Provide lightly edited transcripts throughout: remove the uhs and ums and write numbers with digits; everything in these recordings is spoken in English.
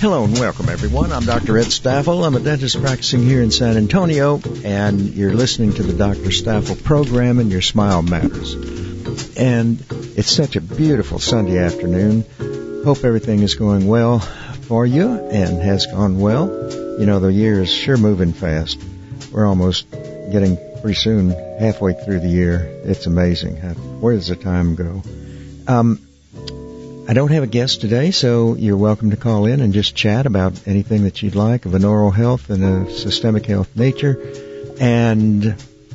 Hello and welcome, everyone. I'm Dr. Ed Staffel. I'm a dentist practicing here in San Antonio, and you're listening to the Dr. Staffel program, and Your Smile Matters. And it's such a beautiful Sunday afternoon. Hope everything is going well for you and has gone well. You know, the year is sure moving fast. We're almost getting pretty soon halfway through the year. It's amazing. Where does the time go? I don't have a guest today, so you're welcome to call in and just chat about anything that you'd like of an oral health and a systemic health nature. And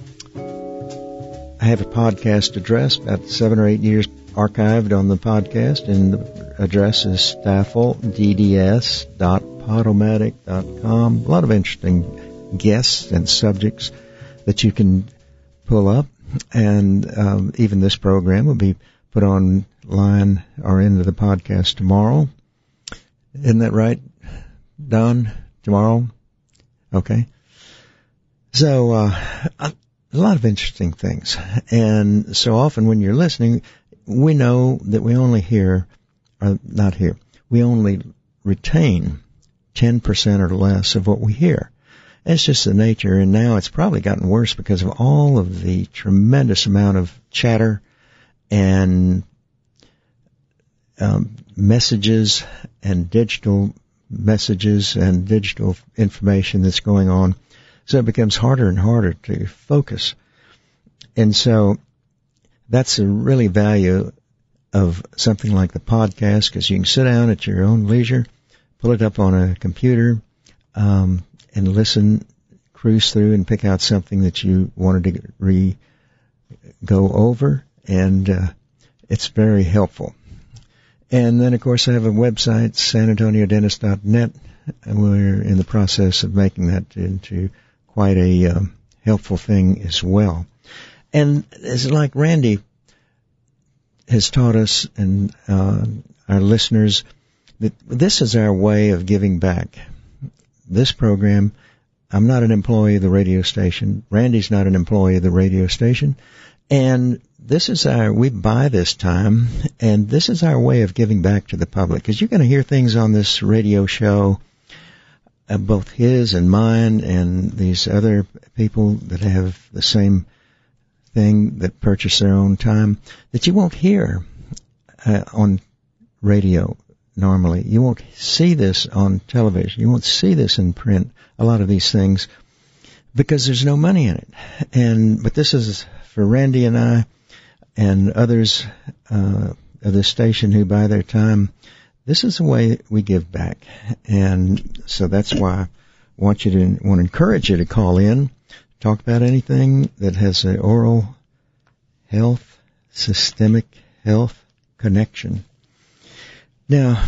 I have a podcast address, about 7 or 8 years archived on the podcast, and the address is staffeldds.podomatic.com. A lot of interesting guests and subjects that you can pull up, and even this program will be put online or into the podcast tomorrow. Isn't that right, Don? Tomorrow? Okay. So, a lot of interesting things. And so often when you're listening, we know that we only we only retain 10% or less of what we hear. It's just the nature, and now it's probably gotten worse because of all of the tremendous amount of chatter and messages and digital messages and digital information that's going on. So it becomes harder and harder to focus. And so that's a really value of something like the podcast, because you can sit down at your own leisure, pull it up on a computer, and listen, cruise through and pick out something that you wanted to go over. And it's very helpful. And then, of course, I have a website, sanantoniodentist.net, and we're in the process of making that into quite a helpful thing as well. And it's like Randy has taught us and our listeners that this is our way of giving back. This program, I'm not an employee of the radio station. Randy's not an employee of the radio station. And this is we buy this time, and this is our way of giving back to the public. Because you're going to hear things on this radio show, both his and mine and these other people that have the same thing, that purchase their own time, that you won't hear on radio normally. You won't see this on television. You won't see this in print, a lot of these things, because there's no money in it. But this is for Randy and I and others of this station who buy their time. This is the way we give back. And so that's why I want to encourage you to call in, talk about anything that has an oral health, systemic health connection. Now,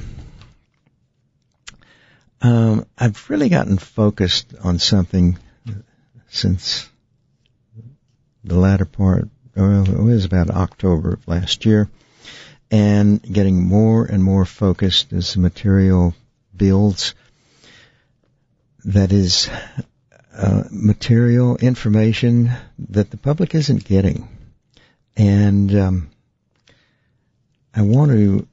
I've really gotten focused on something since the latter part, it was about October of last year, and getting more and more focused as the material builds. That is material information that the public isn't getting. And I want to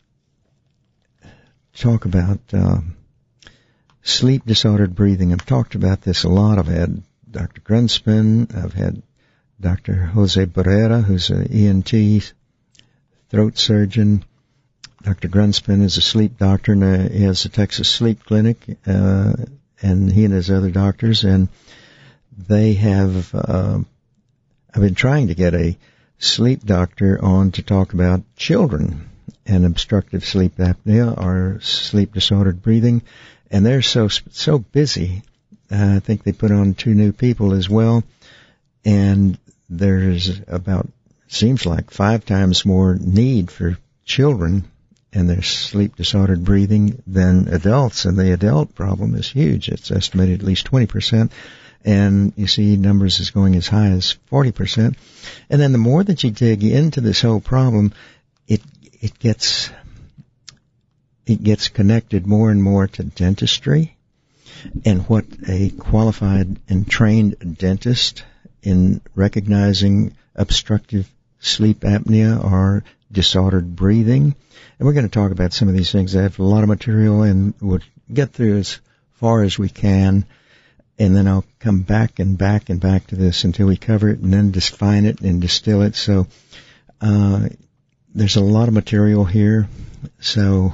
talk about sleep-disordered breathing. I've talked about this a lot. I've had Dr. Grunspan. I've had Dr. Jose Barrera, who's an ENT throat surgeon. Dr. Grunspan is a sleep doctor, and he has a Texas Sleep Clinic, and he and his other doctors, and they have, I've been trying to get a sleep doctor on to talk about children and obstructive sleep apnea or sleep-disordered breathing, and they're so busy. I think they put on 2 new people as well, and there's seems like 5 times more need for children and their sleep-disordered breathing than adults, and the adult problem is huge. It's estimated at least 20%, and you see numbers is going as high as 40%. And then the more that you dig into this whole problem, it gets connected more and more to dentistry and what a qualified and trained dentist in recognizing obstructive sleep apnea or disordered breathing. And we're going to talk about some of these things. I have a lot of material and would get through as far as we can, and then I'll come back and back and back to this until we cover it and then define it and distill it. So there's a lot of material here. So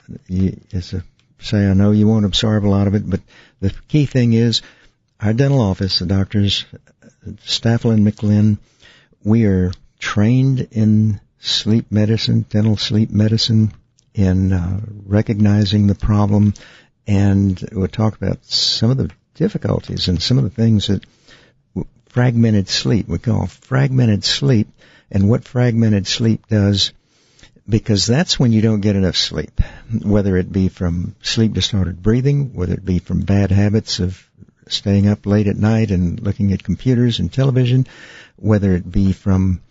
I know you won't absorb a lot of it, but the key thing is our dental office, the doctors, Staffel and McLean, we are trained in sleep medicine, dental sleep medicine, in recognizing the problem, and we'll talk about some of the difficulties and some of the things that fragmented sleep, we call fragmented sleep, and what fragmented sleep does, because that's when you don't get enough sleep, whether it be from sleep-distorted breathing, whether it be from bad habits of staying up late at night and looking at computers and television, whether it be from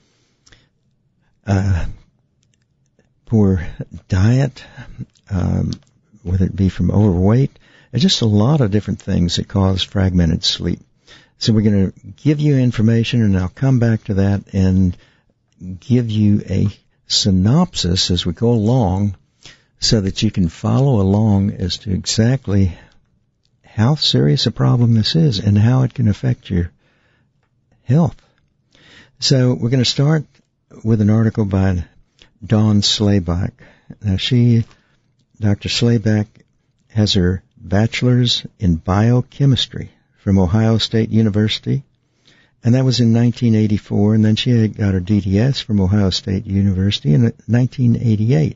poor diet, whether it be from overweight. There's just a lot of different things that cause fragmented sleep. So we're going to give you information, and I'll come back to that and give you a synopsis as we go along so that you can follow along as to exactly how serious a problem this is and how it can affect your health. So we're going to start with an article by Dawn Slayback. Now Dr. Slayback has her bachelor's in biochemistry from Ohio State University, and that was in 1984, and then she got her DDS from Ohio State University in 1988.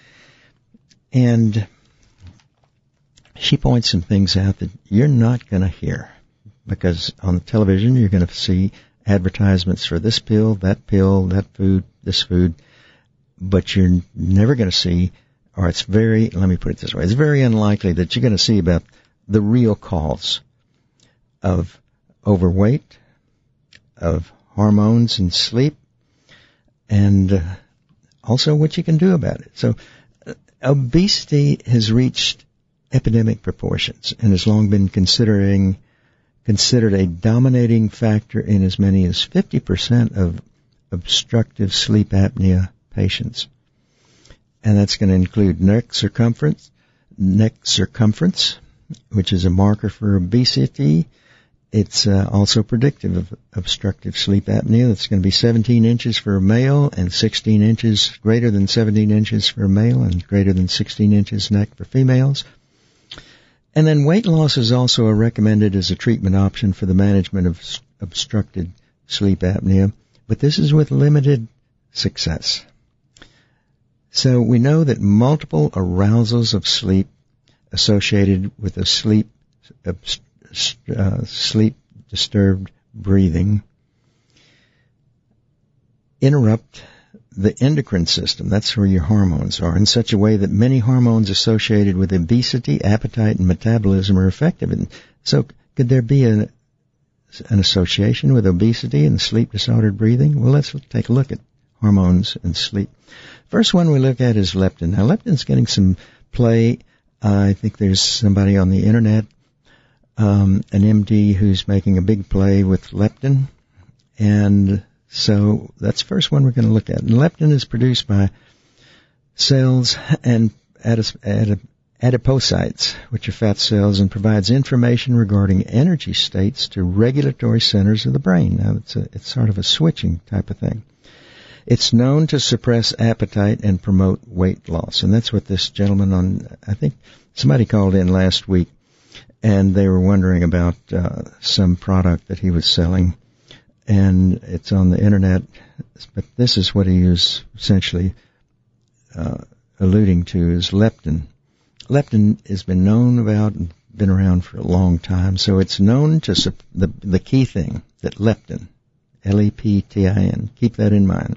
And she points some things out that you're not going to hear, because on the television you're going to see advertisements for this pill, that food, this food, but you're never going to see, or let me put it this way, it's very unlikely that you're going to see about the real cause of overweight, of hormones and sleep, and also what you can do about it. So obesity has reached epidemic proportions and has long been considered a dominating factor in as many as 50% of obstructive sleep apnea patients. And that's going to include neck circumference, which is a marker for obesity. It's also predictive of obstructive sleep apnea. It's going to be 17 inches for a male and 16 inches, greater than 17 inches for a male and greater than 16 inches neck for females. And then weight loss is also recommended as a treatment option for the management of obstructed sleep apnea, but this is with limited success. So we know that multiple arousals of sleep associated with a sleep-disturbed breathing interrupt the endocrine system, that's where your hormones are, in such a way that many hormones associated with obesity, appetite, and metabolism are affected. And so could there be an association with obesity and sleep-disordered breathing? Well, let's take a look at hormones and sleep. First one we look at is leptin. Now, leptin's getting some play. I think there's somebody on the internet, an MD, who's making a big play with leptin, and so that's the first one we're going to look at. And leptin is produced by cells and adipocytes, which are fat cells, and provides information regarding energy states to regulatory centers of the brain. Now, it's sort of a switching type of thing. It's known to suppress appetite and promote weight loss, and that's what this gentleman I think somebody called in last week, and they were wondering about some product that he was selling, and it's on the internet, but this is what he was essentially alluding to is leptin. Leptin has been known about and been around for a long time, so it's known to the key thing, that leptin, Leptin, keep that in mind.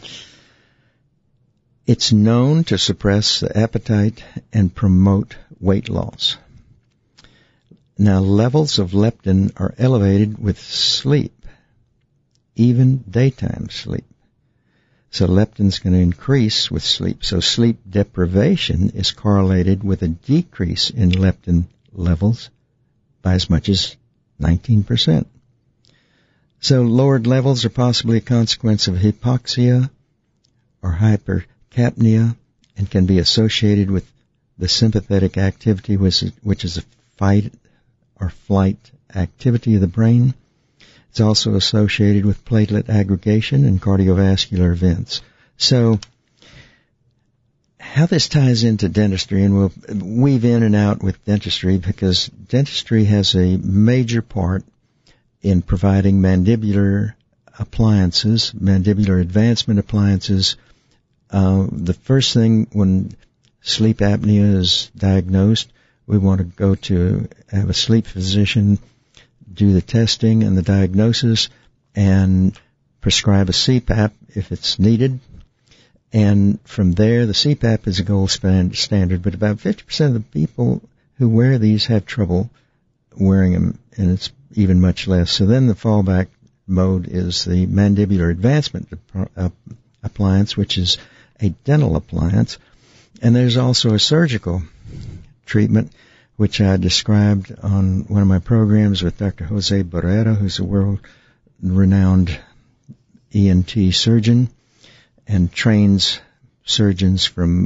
It's known to suppress the appetite and promote weight loss. Now, levels of leptin are elevated with sleep, even daytime sleep. So leptin's going to increase with sleep. So sleep deprivation is correlated with a decrease in leptin levels by as much as 19%. So lowered levels are possibly a consequence of hypoxia or hypercapnia and can be associated with the sympathetic activity, which is a fight or flight activity of the brain. It's also associated with platelet aggregation and cardiovascular events. So how this ties into dentistry, and we'll weave in and out with dentistry because dentistry has a major part in providing mandibular appliances, mandibular advancement appliances. The first thing when sleep apnea is diagnosed, we want to go to have a sleep physician do the testing and the diagnosis and prescribe a CPAP if it's needed. And from there, the CPAP is a gold standard, but about 50% of the people who wear these have trouble wearing them, and it's even much less. So then the fallback mode is the mandibular advancement appliance, which is a dental appliance. And there's also a surgical treatment, which I described on one of my programs with Dr. Jose Barrera, who's a world-renowned ENT surgeon and trains surgeons from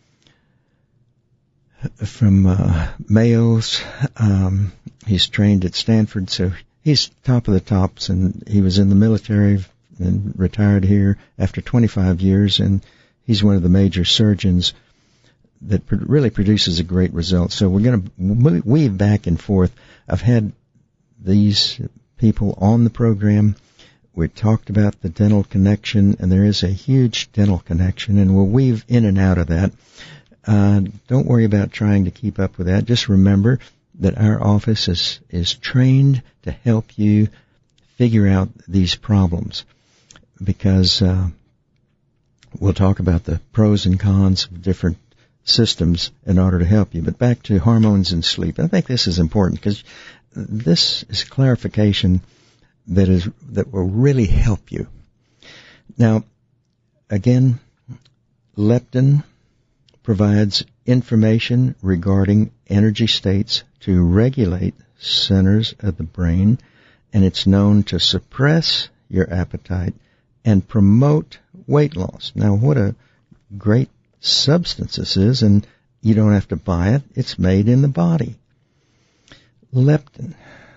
Mayo's. He's trained at Stanford, so he's top of the tops, and he was in the military and retired here after 25 years, and he's one of the major surgeons that really produces a great result. So we're going to weave back and forth. I've had these people on the program. We talked about the dental connection, and there is a huge dental connection, and we'll weave in and out of that. Don't worry about trying to keep up with that. Just remember that our office is trained to help you figure out these problems, because we'll talk about the pros and cons of different systems in order to help you. But back to hormones and sleep. I think this is important because this is clarification that will really help you. Now, again, leptin provides information regarding energy states to regulate centers of the brain, and it's known to suppress your appetite and promote weight loss. Now, what a great substance this is, and you don't have to buy it. It's made in the body. Leptin.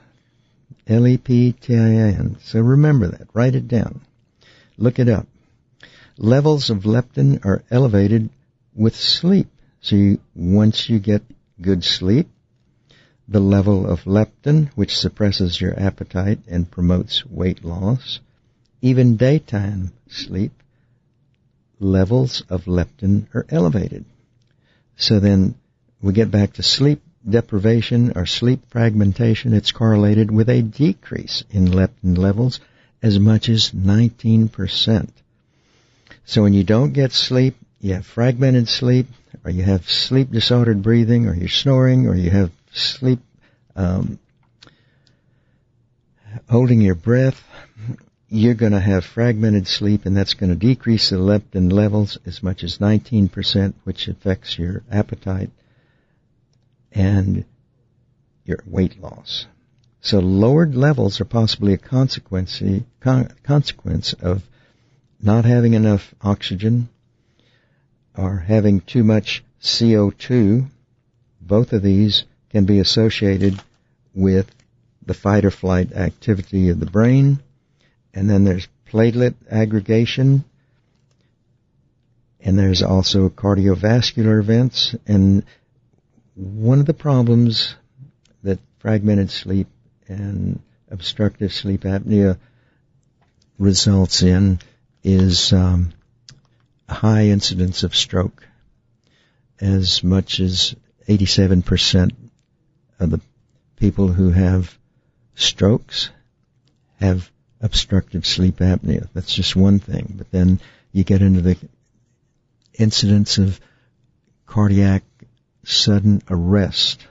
Leptin. So remember that. Write it down. Look it up. Levels of leptin are elevated with sleep. So once you get good sleep, the level of leptin, which suppresses your appetite and promotes weight loss, even daytime sleep, levels of leptin are elevated. So then we get back to sleep deprivation or sleep fragmentation. It's correlated with a decrease in leptin levels as much as 19%. So when you don't get sleep, you have fragmented sleep, or you have sleep disordered breathing, or you're snoring, or you have sleep holding your breath, you're going to have fragmented sleep, and that's going to decrease the leptin levels as much as 19%, which affects your appetite and your weight loss. So lowered levels are possibly a consequence of not having enough oxygen or having too much CO2. Both of these can be associated with the fight or flight activity of the brain. And then there's platelet aggregation, and there's also cardiovascular events. And one of the problems that fragmented sleep and obstructive sleep apnea results in is a high incidence of stroke. As much as 87% of the people who have strokes have obstructive sleep apnea. That's just one thing. But then you get into the incidence of cardiac sudden arrest.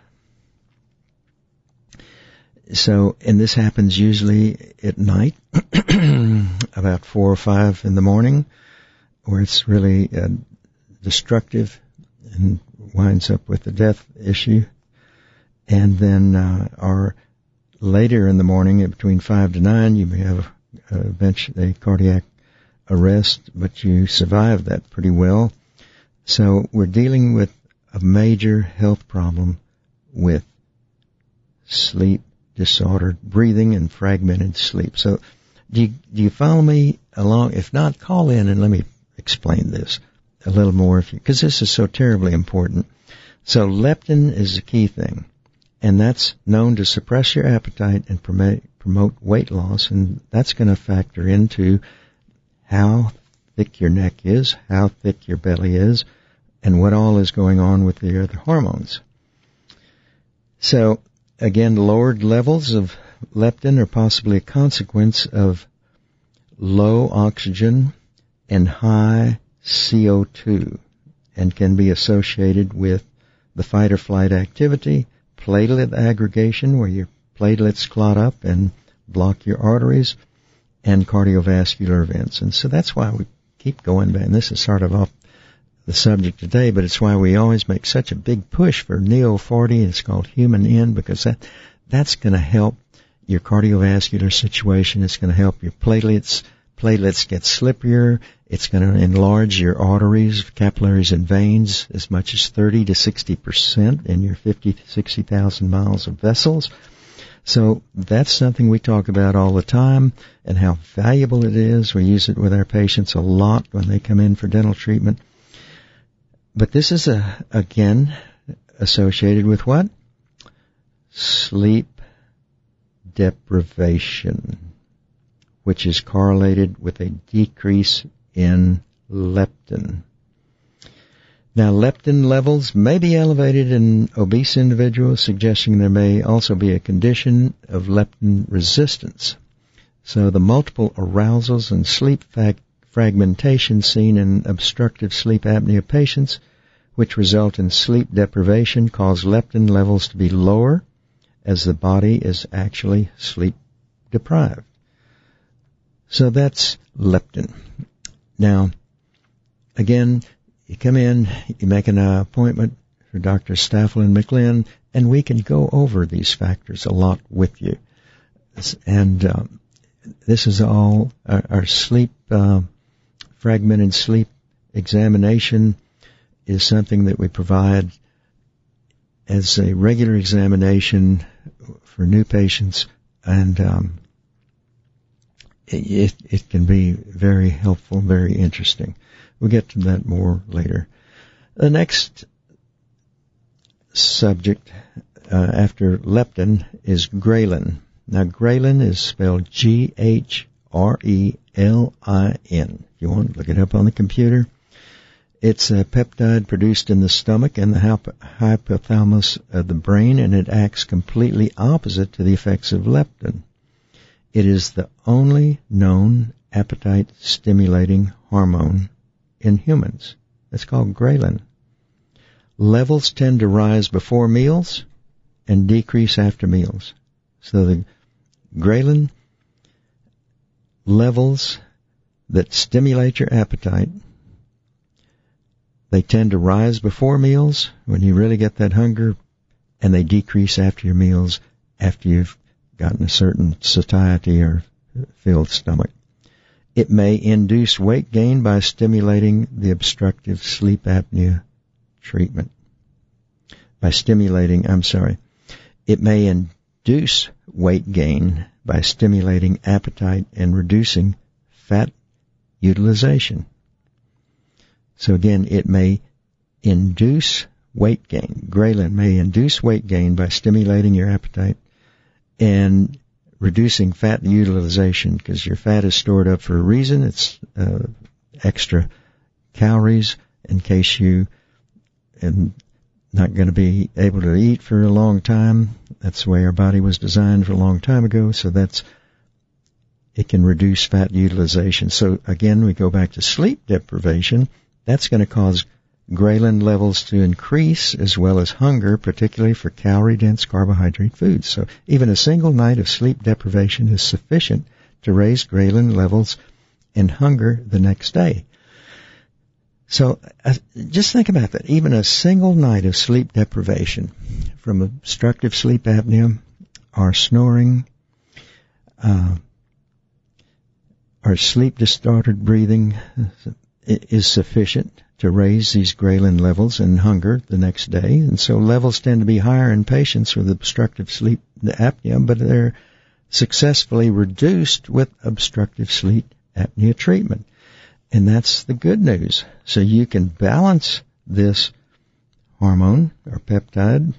So, and this happens usually at night, about 4 or 5 in the morning, where it's really destructive and winds up with the death issue. And then, or later in the morning, between 5 to 9, you may have eventually a cardiac arrest, but you survive that pretty well. So we're dealing with a major health problem with sleep disordered breathing and fragmented sleep. So do you follow me along? If not, call in and let me explain this a little more, because this is so terribly important. So leptin is the key thing, and that's known to suppress your appetite and promote weight loss, and that's going to factor into how thick your neck is, how thick your belly is, and what all is going on with the other hormones. So, again, lowered levels of leptin are possibly a consequence of low oxygen and high CO2, and can be associated with the fight or flight activity, platelet aggregation, where your platelets clot up and block your arteries, and cardiovascular events. And so that's why we keep going back. And this is sort of off the subject today, but it's why we always make such a big push for Neo40. It's called Human N, because that's going to help your cardiovascular situation. It's going to help your platelets. Platelets get slippier. It's going to enlarge your arteries, capillaries, and veins as much as 30 to 60% in your 50 to 60,000 miles of vessels. So that's something we talk about all the time, and how valuable it is. We use it with our patients a lot when they come in for dental treatment. But this is, again, associated with what? Sleep deprivation, which is correlated with a decrease in leptin. Now, leptin levels may be elevated in obese individuals, suggesting there may also be a condition of leptin resistance. So the multiple arousals and sleep fragmentation seen in obstructive sleep apnea patients, which result in sleep deprivation, cause leptin levels to be lower as the body is actually sleep deprived. So that's leptin. Now, again, you come in, you make an appointment for Dr. Staffel and McLean, and we can go over these factors a lot with you. And this is all our sleep, fragmented sleep examination is something that we provide as a regular examination for new patients, and it can be very helpful, very interesting. We'll get to that more later. The next subject after leptin is ghrelin. Now, ghrelin is spelled Ghrelin. If you want, look it up on the computer. It's a peptide produced in the stomach and the hypothalamus of the brain, and it acts completely opposite to the effects of leptin. It is the only known appetite-stimulating hormone in humans. It's called ghrelin. Levels tend to rise before meals and decrease after meals. So the ghrelin levels that stimulate your appetite, they tend to rise before meals when you really get that hunger, and they decrease after your meals after you've gotten a certain satiety or filled stomach. It may induce weight gain by stimulating the obstructive sleep apnea treatment. It may induce weight gain by stimulating appetite and reducing fat utilization. So again, it may induce weight gain. Ghrelin may induce weight gain by stimulating your appetite and reducing fat utilization, because your fat is stored up for a reason. It's extra calories in case you are not going to be able to eat for a long time. That's the way our body was designed for a long time ago. So it can reduce fat utilization. So again, we go back to sleep deprivation. That's going to cause ghrelin levels to increase, as well as hunger, particularly for calorie-dense carbohydrate foods. So even a single night of sleep deprivation is sufficient to raise ghrelin levels and hunger the next day. So just think about that. Even a single night of sleep deprivation from obstructive sleep apnea or snoring, or sleep-distorted breathing, is sufficient to raise these ghrelin levels and hunger the next day. And so levels tend to be higher in patients with obstructive sleep apnea, but they're successfully reduced with obstructive sleep apnea treatment. And that's the good news. So you can balance this hormone or peptide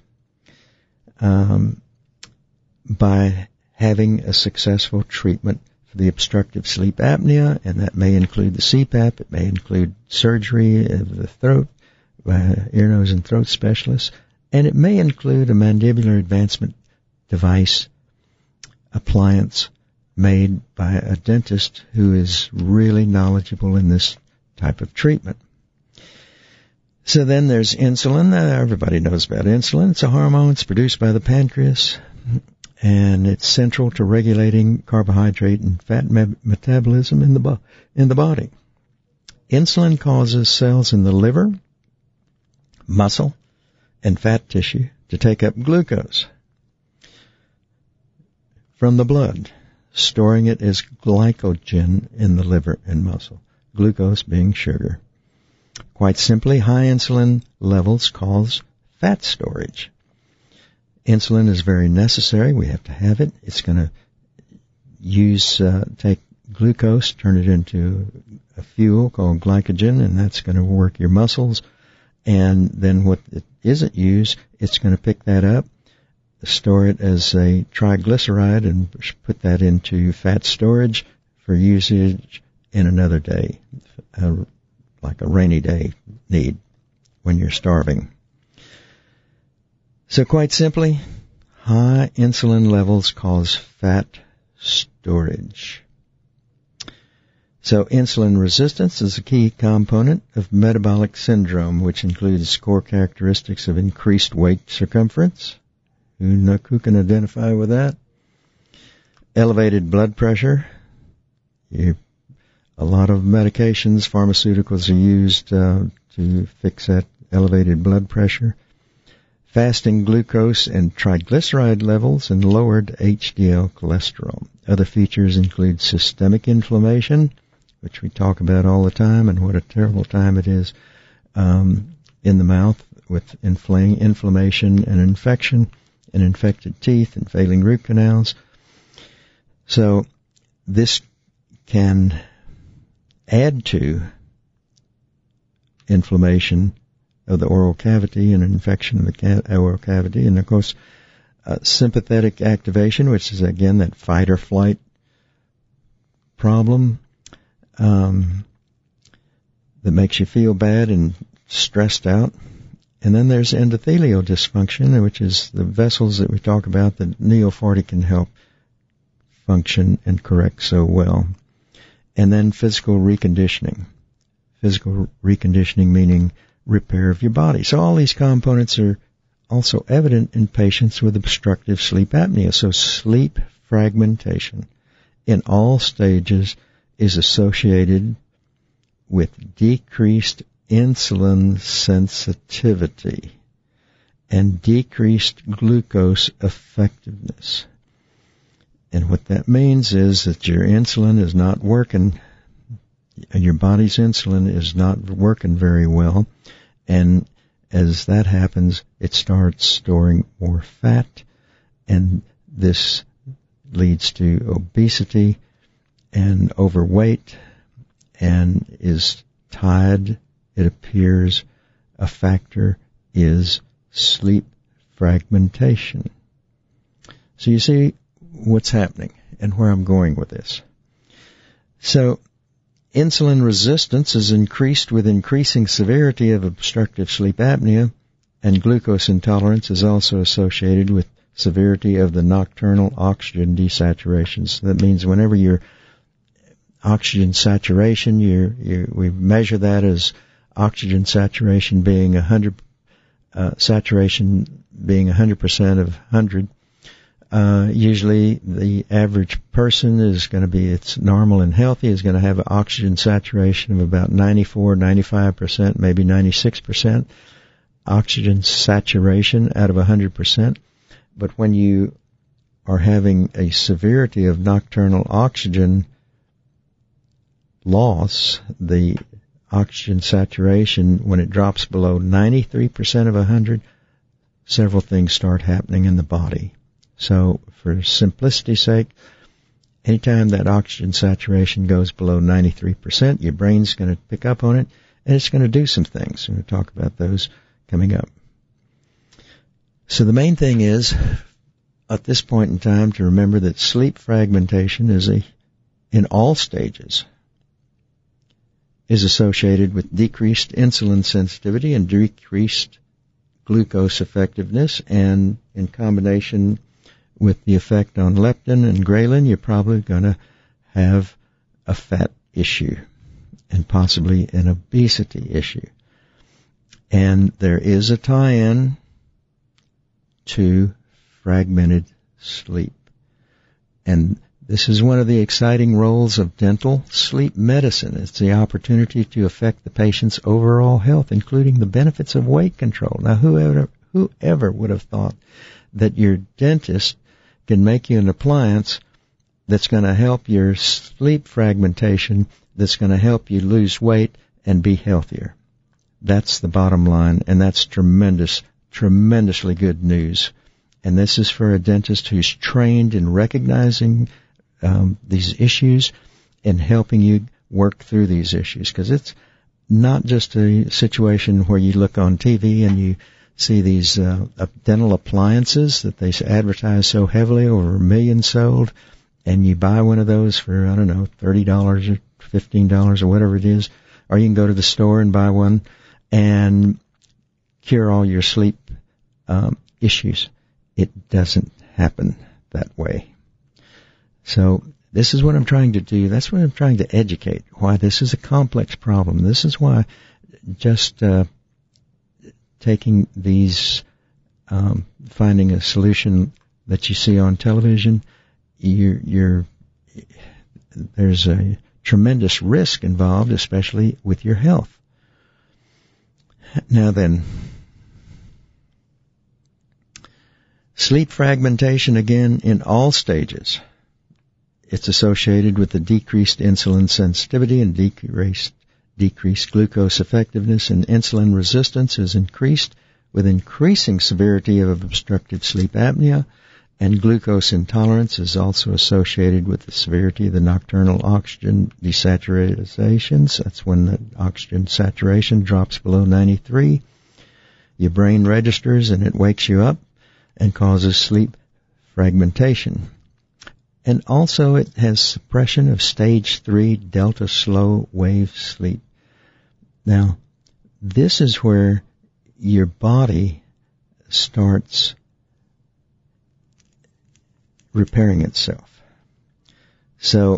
by having a successful treatment for the obstructive sleep apnea, and that may include the CPAP, it may include surgery of the throat, ear, nose, and throat specialists, and it may include a mandibular advancement device appliance made by a dentist who is really knowledgeable in this type of treatment. So then there's insulin. Everybody knows about insulin. It's a hormone. It's produced by the pancreas, and it's central to regulating carbohydrate and fat metabolism in the body. Insulin causes cells in the liver, muscle, and fat tissue to take up glucose from the blood, storing it as glycogen in the liver and muscle, glucose being sugar. Quite simply, high insulin levels cause fat storage. Insulin is very necessary. We have to have it. It's going to take glucose, turn it into a fuel called glycogen, and that's going to work your muscles. And then what it isn't used, it's going to pick that up, store it as a triglyceride, and put that into fat storage for usage in another day, like a rainy day need when you're starving. So quite simply, high insulin levels cause fat storage. So insulin resistance is a key component of metabolic syndrome, which includes core characteristics of increased waist circumference. Who can identify with that? Elevated blood pressure. A lot of medications, pharmaceuticals are used to fix that elevated blood pressure. Fasting glucose and triglyceride levels and lowered HDL cholesterol. Other features include systemic inflammation, which we talk about all the time, and what a terrible time it is in the mouth with inflammation and infection, and infected teeth and failing root canals. So this can add to inflammation of the oral cavity and infection of the oral cavity. And of course, sympathetic activation, which is again that fight or flight problem that makes you feel bad and stressed out. And then there's endothelial dysfunction, which is the vessels that we talk about that Neo 40 can help function and correct so well. And then physical reconditioning. Physical reconditioning meaning repair of your body. So all these components are also evident in patients with obstructive sleep apnea. So sleep fragmentation in all stages is associated with decreased insulin sensitivity and decreased glucose effectiveness. And what that means is that your insulin is not working, your body's insulin is not working very well, and as that happens, it starts storing more fat, and this leads to obesity and overweight, and is tied, it appears, a factor is sleep fragmentation. So you see what's happening and where I'm going with this. So insulin resistance is increased with increasing severity of obstructive sleep apnea, and glucose intolerance is also associated with severity of the nocturnal oxygen desaturation. So that means whenever your oxygen saturation, we measure that as oxygen saturation being 100%, saturation being 100% of 100. Usually the average person is going to be, it's normal and healthy, is going to have an oxygen saturation of about 94, 95%, maybe 96% oxygen saturation out of 100%. But when you are having a severity of nocturnal oxygen loss, the oxygen saturation, when it drops below 93% of 100, several things start happening in the body. So for simplicity's sake, anytime that oxygen saturation goes below 93%, your brain's going to pick up on it, and it's going to do some things. We're going to talk about those coming up. So the main thing is, at this point in time, to remember that sleep fragmentation in all stages, is associated with decreased insulin sensitivity and decreased glucose effectiveness, and in combination with the effect on leptin and ghrelin, you're probably going to have a fat issue and possibly an obesity issue. And there is a tie-in to fragmented sleep. And this is one of the exciting roles of dental sleep medicine. It's the opportunity to affect the patient's overall health, including the benefits of weight control. Now, whoever would have thought that your dentist can make you an appliance that's going to help your sleep fragmentation, that's going to help you lose weight and be healthier. That's the bottom line, and that's tremendously good news. And this is for a dentist who's trained in recognizing these issues and helping you work through these issues. Because it's not just a situation where you look on TV and you see these dental appliances that they advertise so heavily, over 1 million sold, and you buy one of those for, I don't know, $30 or $15 or whatever it is, or you can go to the store and buy one and cure all your sleep issues. It doesn't happen that way. So this is what I'm trying to do. That's what I'm trying to educate, why this is a complex problem. This is why just taking these, finding a solution that you see on television, there's a tremendous risk involved, especially with your health. Now then, sleep fragmentation, again, in all stages. It's associated with the decreased insulin sensitivity and decreased glucose effectiveness, and insulin resistance is increased with increasing severity of obstructive sleep apnea, and glucose intolerance is also associated with the severity of the nocturnal oxygen desaturations. That's when the oxygen saturation drops below 93. Your brain registers and it wakes you up and causes sleep fragmentation. And also it has suppression of stage 3 delta slow wave sleep. Now, this is where your body starts repairing itself. So,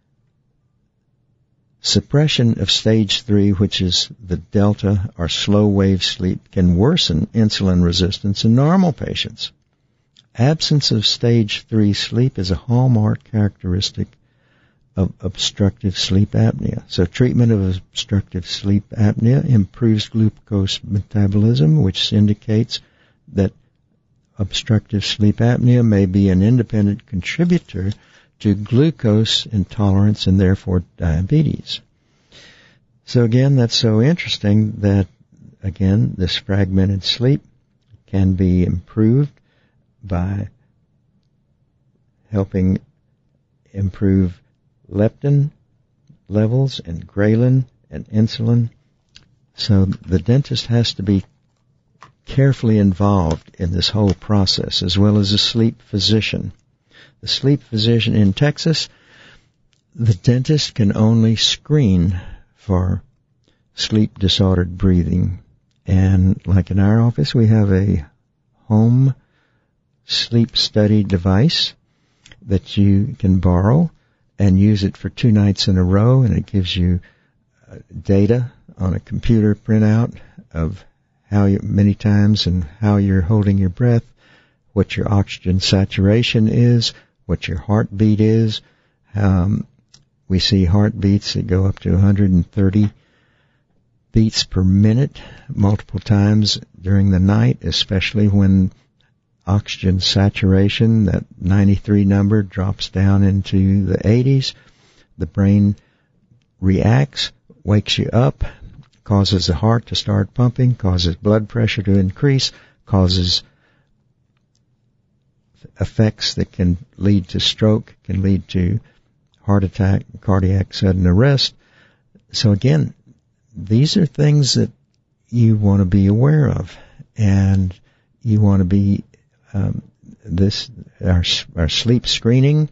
suppression of stage 3, which is the delta or slow wave sleep, can worsen insulin resistance in normal patients. Absence of stage 3 sleep is a hallmark characteristic of obstructive sleep apnea. So treatment of obstructive sleep apnea improves glucose metabolism, which indicates that obstructive sleep apnea may be an independent contributor to glucose intolerance and therefore diabetes. So again, that's so interesting that, again, this fragmented sleep can be improved by helping improve leptin levels and ghrelin and insulin. So the dentist has to be carefully involved in this whole process, as well as a sleep physician. The sleep physician in Texas, the dentist can only screen for sleep disordered breathing. And like in our office, we have a home sleep study device that you can borrow and use it for 2 nights in a row, and it gives you data on a computer printout of many times and how you're holding your breath, what your oxygen saturation is, what your heartbeat is. We see heartbeats that go up to 130 beats per minute multiple times during the night, especially when oxygen saturation, that 93 number, drops down into the 80s. The brain reacts wakes you up, causes the heart to start pumping, causes blood pressure to increase, causes effects that can lead to stroke, can lead to heart attack, cardiac sudden arrest. So again, these are things that you want to be aware of, and you want to be our sleep screening.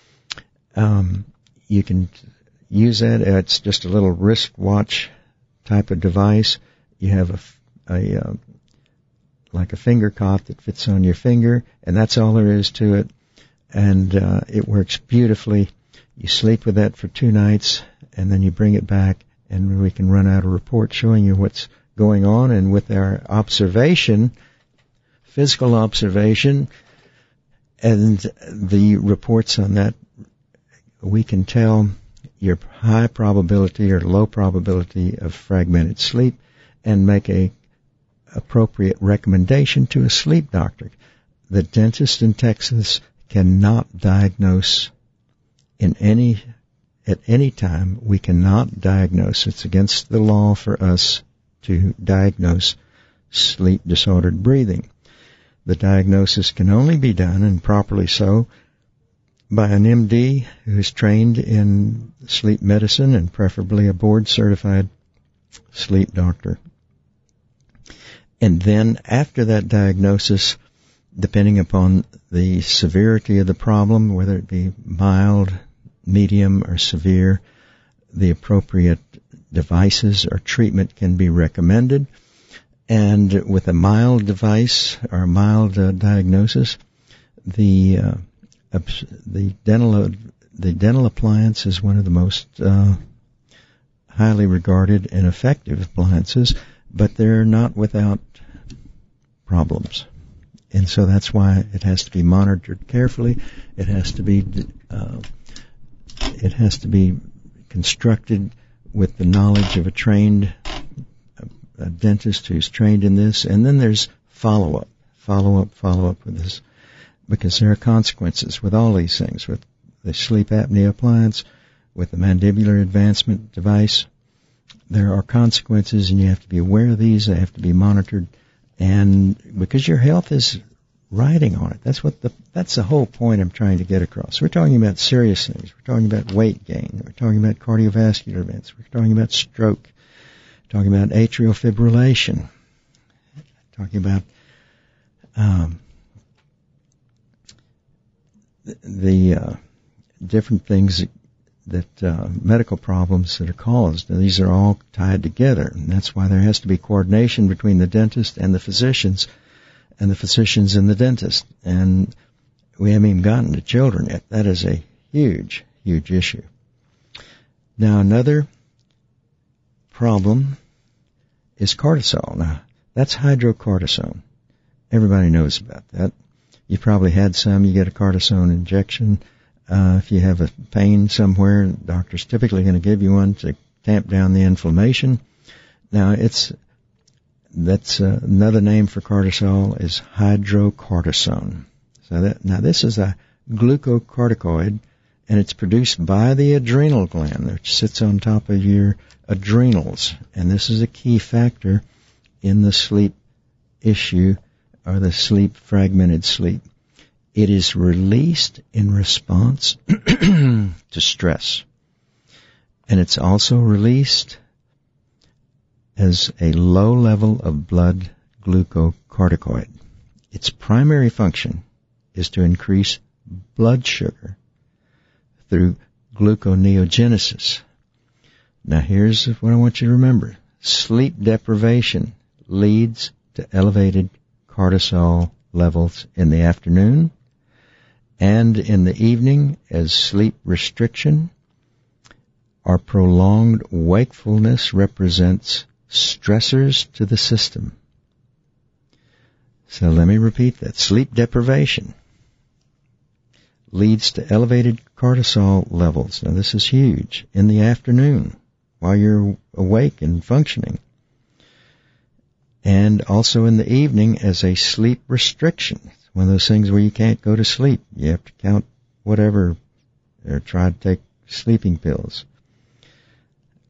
You can use that. It's just a little wristwatch type of device. You have like a finger cot that fits on your finger, and that's all there is to it. And it works beautifully. You sleep with that for 2 nights, and then you bring it back, and we can run out a report showing you what's going on. And with our observation, physical observation, and the reports on that, we can tell your high probability or low probability of fragmented sleep and make a appropriate recommendation to a sleep doctor. The dentist in Texas cannot diagnose at any time. We cannot diagnose. It's against the law for us to diagnose sleep disordered breathing. The diagnosis can only be done, and properly so, by an MD who is trained in sleep medicine and preferably a board-certified sleep doctor. And then after that diagnosis, depending upon the severity of the problem, whether it be mild, medium, or severe, the appropriate devices or treatment can be recommended. And with a mild device or a mild diagnosis, the dental appliance is one of the most highly regarded and effective appliances, but they're not without problems. And so that's why it has to be monitored carefully. It has to be constructed with the knowledge of a dentist who's trained in this. And then there's follow-up with this, because there are consequences with all these things, with the sleep apnea appliance, with the mandibular advancement device. There are consequences, and you have to be aware of these. They have to be monitored, and because your health is riding on it. That's the whole point I'm trying to get across. We're talking about serious things. We're talking about weight gain. We're talking about cardiovascular events. We're talking about stroke. We're talking about atrial fibrillation. We're talking about the different things that medical problems that are caused. Now, these are all tied together, and that's why there has to be coordination between the dentist and the physicians, and the physicians and the dentist. And we haven't even gotten to children yet. That is a huge, huge issue. Now, another problem is cortisol. Now, that's hydrocortisone. Everybody knows about that. You probably had some. You get a cortisone injection. If you have a pain somewhere, the doctor's typically going to give you one to tamp down the inflammation. Now, that's another name for cortisol is hydrocortisone. So this is a glucocorticoid, and it's produced by the adrenal gland, which sits on top of your adrenals. And this is a key factor in the sleep issue, or the fragmented sleep. It is released in response to stress. And it's also released as a low level of blood glucocorticoid. Its primary function is to increase blood sugar through gluconeogenesis. Now here's what I want you to remember. Sleep deprivation leads to elevated cortisol levels in the afternoon and in the evening, as sleep restriction or prolonged wakefulness represents stressors to the system. So let me repeat that. Sleep deprivation leads to elevated cortisol levels. Now this is huge. In the afternoon, while you're awake and functioning. And also in the evening as a sleep restriction. It's one of those things where you can't go to sleep. You have to count whatever, or try to take sleeping pills.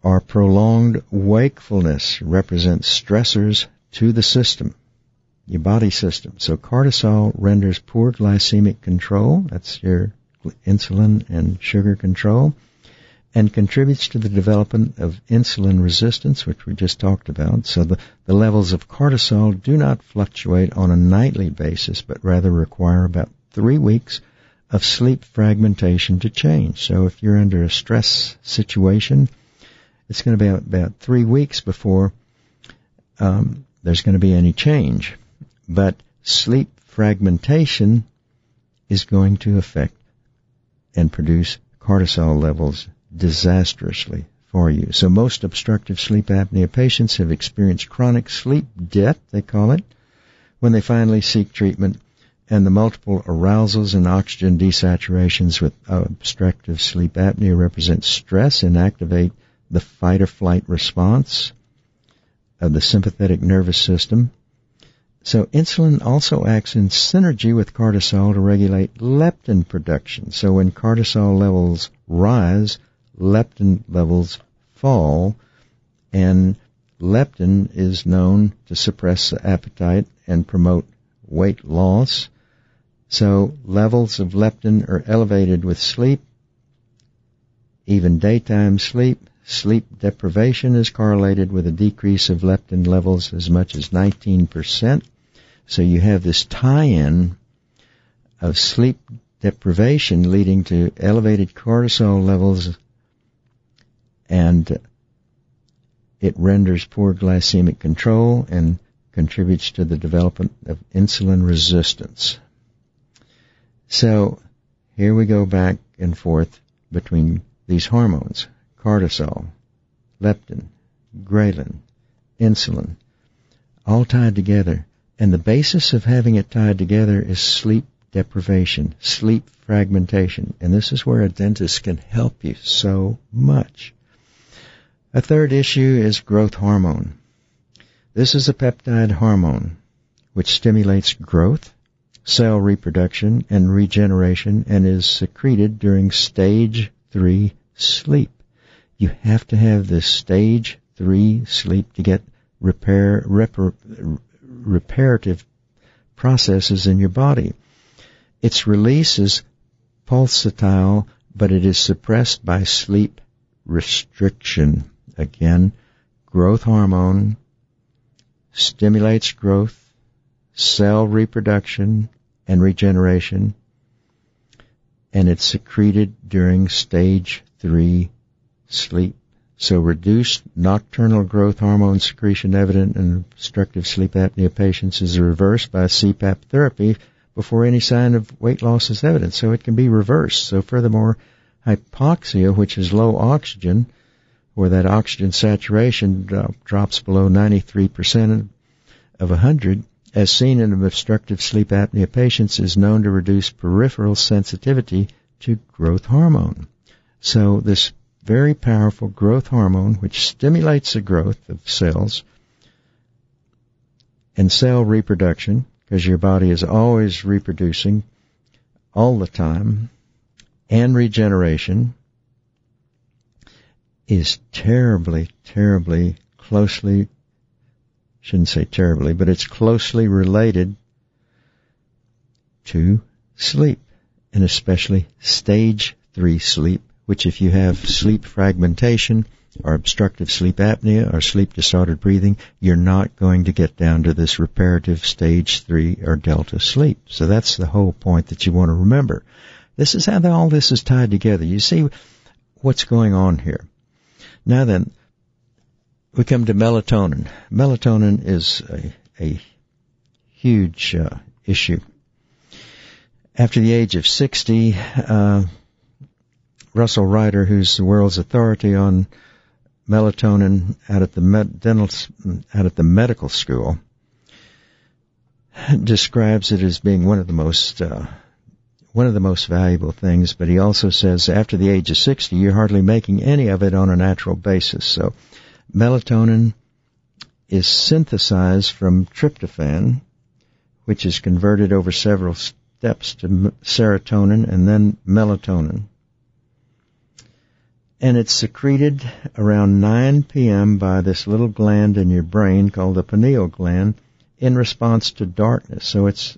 or prolonged wakefulness represents stressors to the system, your body system. So cortisol renders poor glycemic control, that's your insulin and sugar control, and contributes to the development of insulin resistance, which we just talked about. So the levels of cortisol do not fluctuate on a nightly basis, but rather require about 3 weeks of sleep fragmentation to change. So if you're under a stress situation, it's going to be about 3 weeks before there's going to be any change. But sleep fragmentation is going to affect and produce cortisol levels disastrously for you. So most obstructive sleep apnea patients have experienced chronic sleep debt, they call it, when they finally seek treatment, and the multiple arousals and oxygen desaturations with obstructive sleep apnea represent stress and activate the fight-or-flight response of the sympathetic nervous system. So insulin also acts in synergy with cortisol to regulate leptin production. So when cortisol levels rise, leptin levels fall, and leptin is known to suppress the appetite and promote weight loss. So levels of leptin are elevated with sleep, even daytime sleep. Sleep deprivation is correlated with a decrease of leptin levels as much as 19%. So you have this tie-in of sleep deprivation leading to elevated cortisol levels, and it renders poor glycemic control and contributes to the development of insulin resistance. So here we go back and forth between these hormones: cortisol, leptin, ghrelin, insulin, all tied together. And the basis of having it tied together is sleep deprivation, sleep fragmentation. And this is where a dentist can help you so much. A third issue is growth hormone. This is a peptide hormone which stimulates growth, cell reproduction, and regeneration, and is secreted during stage 3 sleep. You have to have this stage 3 sleep to get reparative processes in your body. Its release is pulsatile, but it is suppressed by sleep restriction. Again, growth hormone stimulates growth, cell reproduction, and regeneration, and it's secreted during stage 3 sleep. So reduced nocturnal growth hormone secretion evident in obstructive sleep apnea patients is reversed by CPAP therapy before any sign of weight loss is evident. So it can be reversed. So furthermore, hypoxia, which is low oxygen, where that oxygen saturation drops below 93% of 100, as seen in obstructive sleep apnea patients, is known to reduce peripheral sensitivity to growth hormone. So this very powerful growth hormone, which stimulates the growth of cells and cell reproduction, because your body is always reproducing all the time, and regeneration, is terribly, terribly closely, shouldn't say terribly, but it's closely related to sleep, and especially stage 3 sleep, which if you have sleep fragmentation or obstructive sleep apnea or sleep disordered breathing, you're not going to get down to this reparative stage 3 or delta sleep. So that's the whole point that you want to remember. This is how all this is tied together. You see what's going on here. Now then, we come to melatonin. Melatonin is a huge issue. After the age of 60, Russell Ryder, who's the world's authority on melatonin out at the medical school, describes it as being one of the most valuable things, but he also says after the age of 60, you're hardly making any of it on a natural basis. So melatonin is synthesized from tryptophan, which is converted over several steps to serotonin and then melatonin. and it's secreted around 9 p.m. by this little gland in your brain called the pineal gland in response to darkness. So it's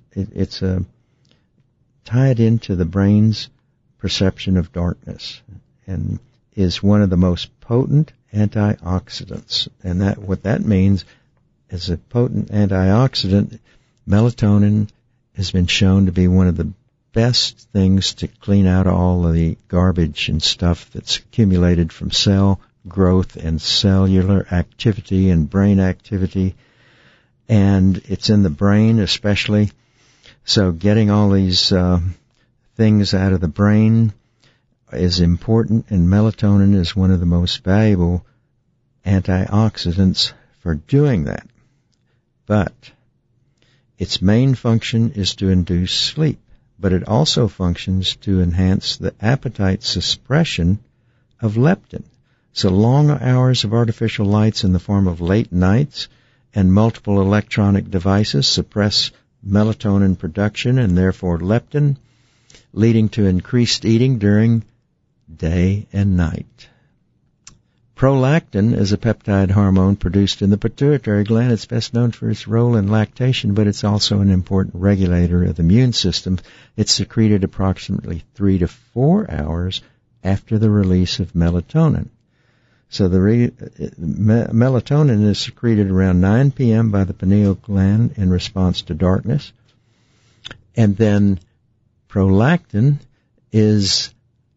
tied into the brain's perception of darkness and is one of the most potent antioxidants. And what that means is a potent antioxidant. Melatonin has been shown to be one of the best things to clean out all of the garbage and stuff that's accumulated from cell growth and cellular activity and brain activity. And it's in the brain especially. So getting all these things out of the brain is important, and melatonin is one of the most valuable antioxidants for doing that. But its main function is to induce sleep, but it also functions to enhance the appetite suppression of leptin. So long hours of artificial lights in the form of late nights and multiple electronic devices suppress melatonin production and therefore leptin, leading to increased eating during day and night. Prolactin is a peptide hormone produced in the pituitary gland. It's best known for its role in lactation, but it's also an important regulator of the immune system. It's secreted approximately 3 to 4 hours after the release of melatonin. So the melatonin is secreted around 9 p.m. by the pineal gland in response to darkness. And then prolactin is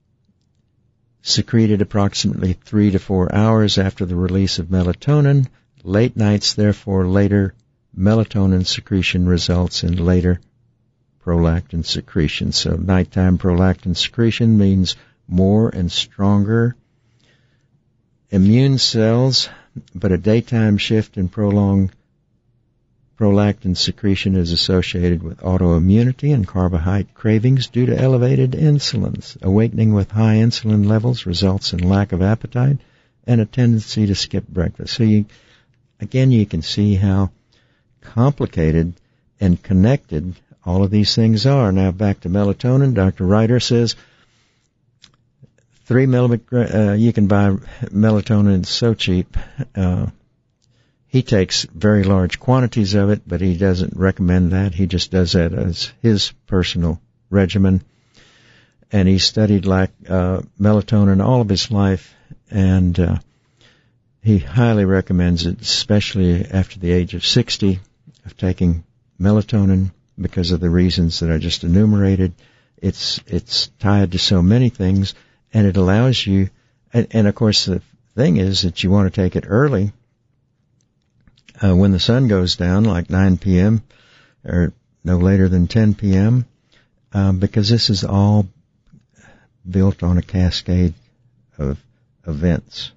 secreted approximately 3 to 4 hours after the release of melatonin. Late nights, therefore, later melatonin secretion results in later prolactin secretion. So nighttime prolactin secretion means more and stronger immune cells, but a daytime shift in prolonged prolactin secretion is associated with autoimmunity and carbohydrate cravings due to elevated insulins. Awakening with high insulin levels results in lack of appetite and a tendency to skip breakfast. So you can see how complicated and connected all of these things are. Now back to melatonin. Dr. Ryder says 3 milligram, you can buy melatonin, it's so cheap. He takes very large quantities of it, but he doesn't recommend that. He just does that as his personal regimen. And he studied melatonin all of his life, and he highly recommends it, especially after the age of 60, of taking melatonin because of the reasons that I just enumerated. It's tied to so many things, and it allows you, and of course the thing is that you want to take it early, when the sun goes down, like 9 p.m. or no later than 10 p.m., because this is all built on a cascade of events.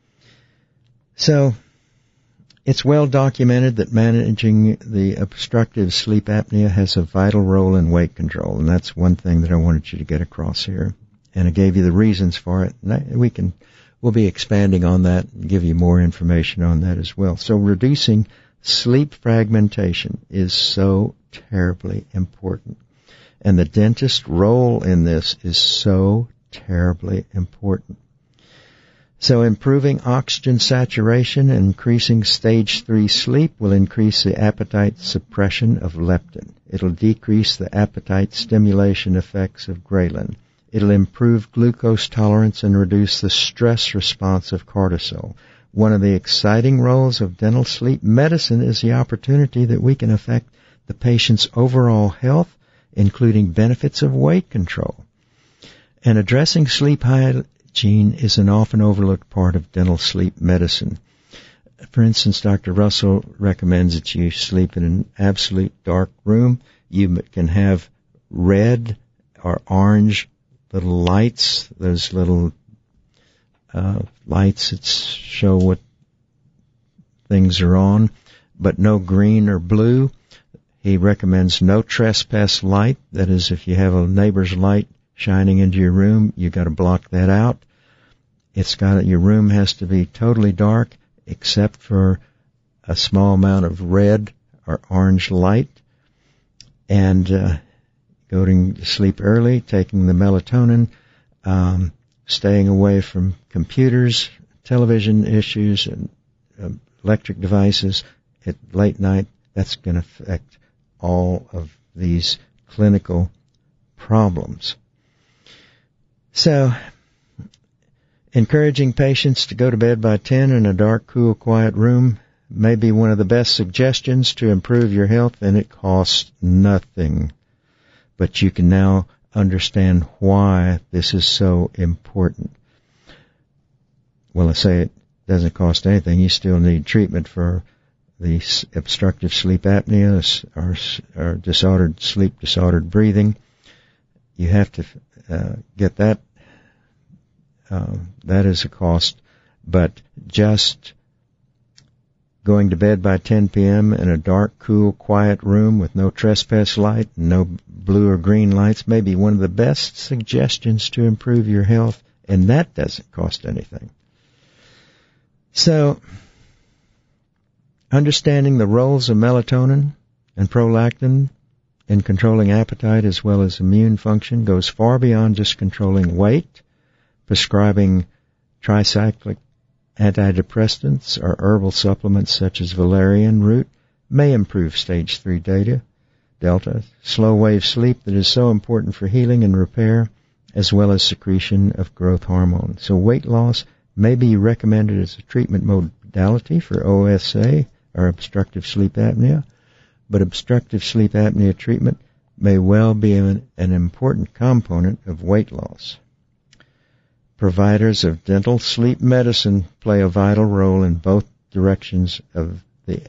So it's well documented that managing the obstructive sleep apnea has a vital role in weight control, and that's one thing that I wanted you to get across here. And I gave you the reasons for it. And we'll be expanding on that and give you more information on that as well. So reducing sleep fragmentation is so terribly important. And the dentist's role in this is so terribly important. So improving oxygen saturation and increasing stage 3 sleep will increase the appetite suppression of leptin. It'll decrease the appetite stimulation effects of ghrelin. It'll improve glucose tolerance and reduce the stress response of cortisol. One of the exciting roles of dental sleep medicine is the opportunity that we can affect the patient's overall health, including benefits of weight control. And addressing sleep hygiene is an often overlooked part of dental sleep medicine. For instance, Dr. Russell recommends that you sleep in an absolute dark room. You can have red or orange little lights, those little lights that show what things are on, but no green or blue. He recommends no trespass light. That is, if you have a neighbor's light shining into your room, you got to block that out. Your room has to be totally dark except for a small amount of red or orange light. And going to sleep early, taking the melatonin, staying away from computers, television issues, and electric devices at late night, that's going to affect all of these clinical problems. So, encouraging patients to go to bed by 10 in a dark, cool, quiet room may be one of the best suggestions to improve your health, and it costs nothing. But you can now understand why this is so important. Well, I say it doesn't cost anything. You still need treatment for the obstructive sleep apnea or disordered sleep, disordered breathing. You have to get that. That is a cost. But just going to bed by 10 p.m. in a dark, cool, quiet room with no trespass light and no blue or green lights may be one of the best suggestions to improve your health, and that doesn't cost anything. So, understanding the roles of melatonin and prolactin in controlling appetite as well as immune function goes far beyond just controlling weight. Prescribing tricyclic antidepressants or herbal supplements such as valerian root may improve stage 3 delta, slow wave sleep that is so important for healing and repair, as well as secretion of growth hormone. So weight loss may be recommended as a treatment modality for OSA or obstructive sleep apnea, but obstructive sleep apnea treatment may well be an important component of weight loss. Providers of dental sleep medicine play a vital role in both directions of the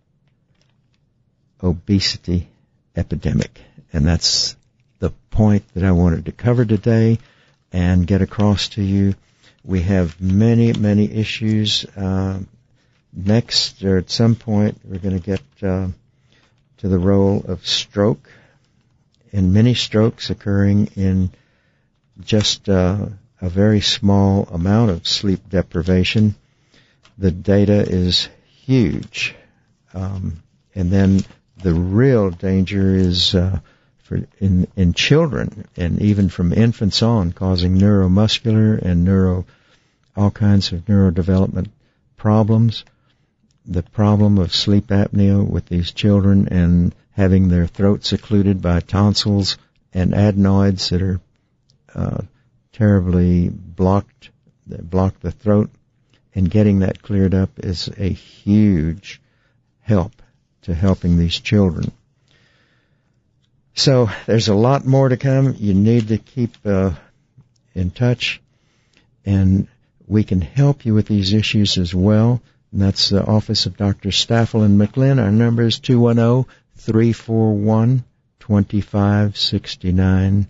obesity epidemic. And that's the point that I wanted to cover today and get across to you. We have many, many issues. Next, or at some point, we're going to get to the role of stroke, and many strokes occurring in just a very small amount of sleep deprivation. The data is huge. And then the real danger is in children, and even from infants on, causing neuromuscular and all kinds of neurodevelopment problems. The problem of sleep apnea with these children and having their throats occluded by tonsils and adenoids that are terribly blocked, that block the throat, and getting that cleared up is a huge help to helping these children. So there's a lot more to come. You need to keep in touch, and we can help you with these issues as well. And that's the office of Dr. Staffel and McLean. Our number is 210-341-2569,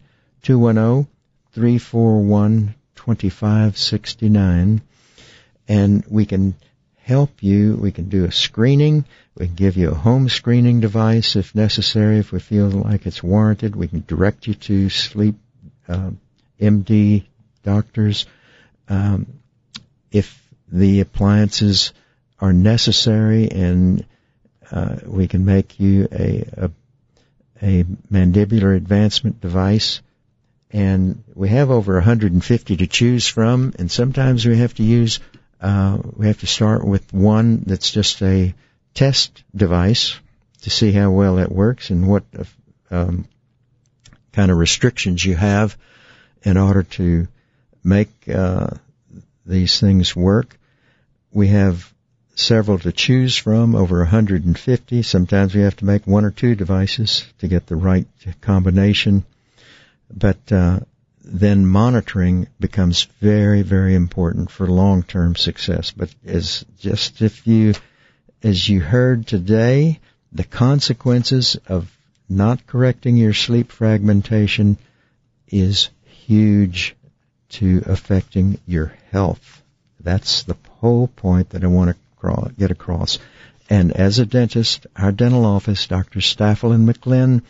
210-341-2569. And we can help you. We can do a screening. We can give you a home screening device if necessary, if we feel like it's warranted. We can direct you to sleep MD doctors. If the appliances are necessary, and we can make you a mandibular advancement device. And we have over 150 to choose from, and sometimes we have to start with one that's just a test device to see how well it works and what kind of restrictions you have in order to make these things work. We have several to choose from, over 150. Sometimes we have to make one or two devices to get the right combination. But then monitoring becomes very, very important for long-term success. But as you heard today, the consequences of not correcting your sleep fragmentation is huge to affecting your health. That's the whole point that I want to get across. And as a dentist, our dental office, Dr. Staffel and McLean,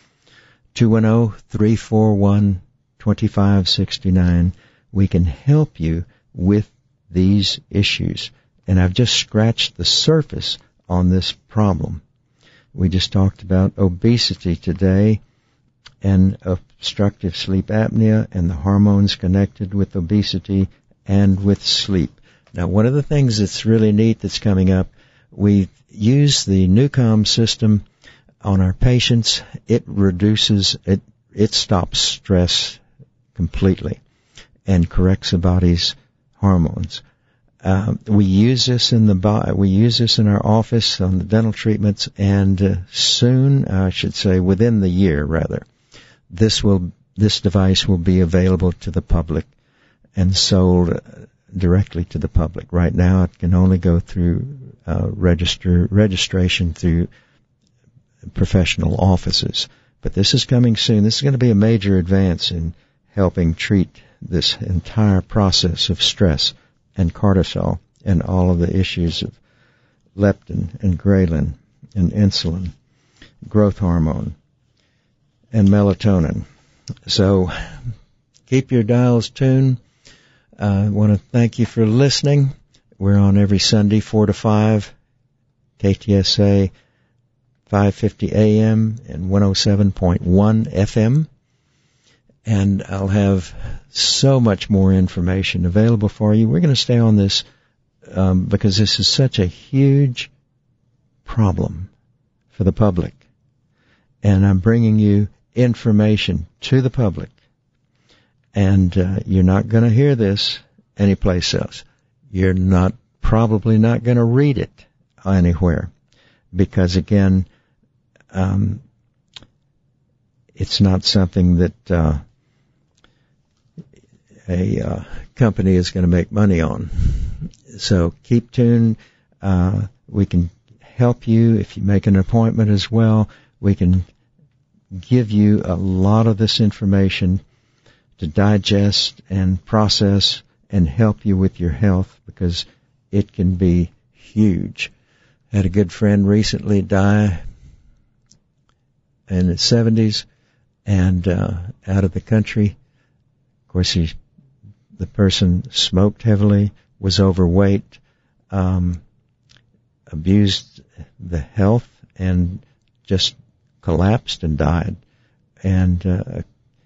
210-341-2569. We can help you with these issues. And I've just scratched the surface on this problem. We just talked about obesity today, and obstructive sleep apnea and the hormones connected with obesity and with sleep. Now, one of the things that's really neat that's coming up, we use the NuCalm system on our patients. It reduces, it stops stress completely and corrects the body's hormones. We use this in our office on the dental treatments, and soon, I should say within the year rather, this device will be available to the public and sold directly to the public. Right now it can only go through registration through professional offices. But this is coming soon. This is going to be a major advance in helping treat this entire process of stress and cortisol and all of the issues of leptin and ghrelin and insulin, growth hormone, and melatonin. So keep your dials tuned. I want to thank you for listening. We're on every Sunday, 4 to 5, KTSA 550 AM and 107.1 FM. And I'll have so much more information available for you. We're going to stay on this because this is such a huge problem for the public. And I'm bringing you information to the public. And you're not going to hear this anyplace else. You're probably not going to read it anywhere. Because again, it's not something that a company is going to make money on. So keep tuned. We can help you if you make an appointment as well. We can give you a lot of this information to digest and process and help you with your health, because it can be huge. I had a good friend recently die in his 70s and out of the country. Of course, the person smoked heavily, was overweight, abused the health, and just collapsed and died. And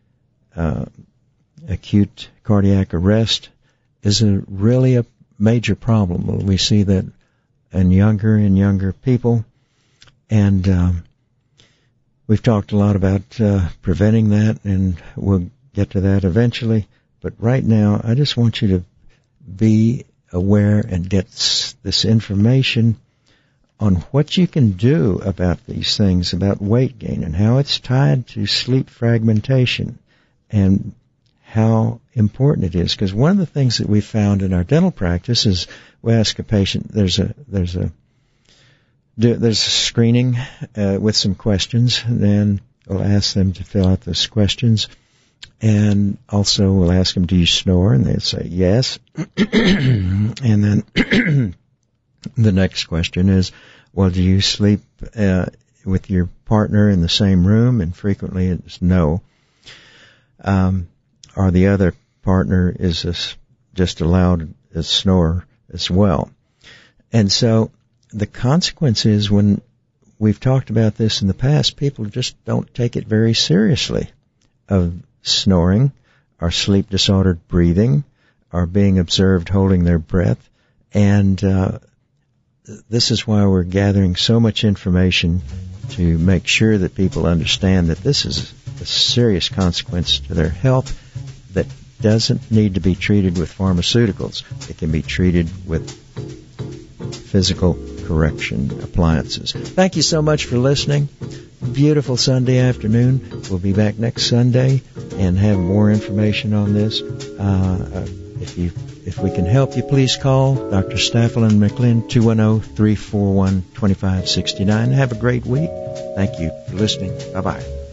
acute cardiac arrest is really a major problem. We see that in younger and younger people. And we've talked a lot about preventing that, and we'll get to that eventually. But right now, I just want you to be aware and get this information on what you can do about these things, about weight gain and how it's tied to sleep fragmentation and how important it is. Because one of the things that we found in our dental practice is we ask a patient, there's a screening with some questions, and then we'll ask them to fill out those questions. And also we'll ask them, do you snore? And they'll say yes. And then the next question is, well, do you sleep with your partner in the same room? And frequently it's no. Or the other partner is just allowed a snore as well. And so the consequence is, when we've talked about this in the past, people just don't take it very seriously of snoring, or sleep disordered breathing, or being observed holding their breath. And this is why we're gathering so much information to make sure that people understand that this is a serious consequence to their health that doesn't need to be treated with pharmaceuticals. It can be treated with physical correction appliances. Thank you so much for listening. Beautiful Sunday afternoon. We'll be back next Sunday and have more information on this. If we can help you, please call Dr. Staffel and McLean, 210-341-2569. Have a great week. Thank you for listening. Bye-bye.